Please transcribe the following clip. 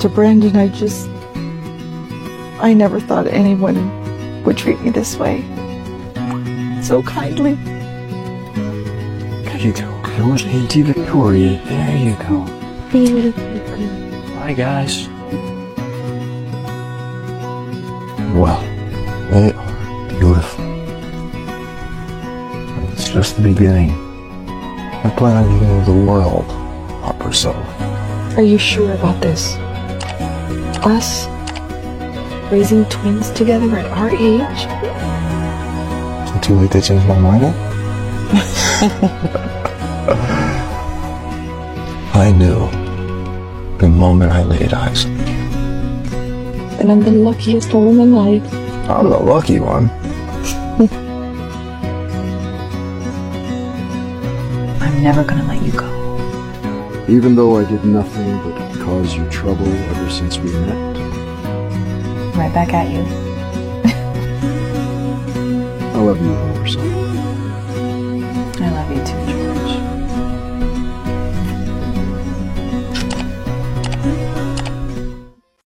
to Brandon, I never thought anyone would treat me this way. So kindly. There you go. Go to Auntie Victoria. There you go. Bye, guys. Well, they are beautiful. It's just the beginning. I plan on giving the world up herself. Are you sure about this? Us raising twins together at our age? Is it too late to change my mind? I knew the moment I laid eyes on you. And I'm the luckiest woman alive. I'm the lucky one. I'm never gonna let you go. Even though I did nothing but cause you trouble ever since we met. Right back at you. I love you more, son.